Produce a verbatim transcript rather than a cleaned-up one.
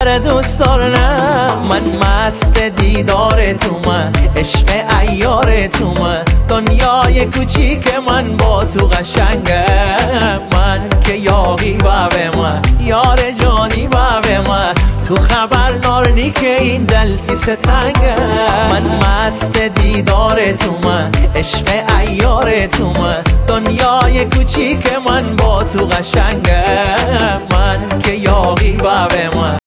سر دوست دارم. من مست دیدار تو، من عشق عیار تو، من دنیای کوچیک من با تو قشنگم. من که یاقی و به من یار جانی و به من تو خبر نارنی که این دلتی ستنگم. من مست دیدار تو، من عشق عیار تو، من دنیای کوچیک من با تو قشنگم. من که یاقی و به من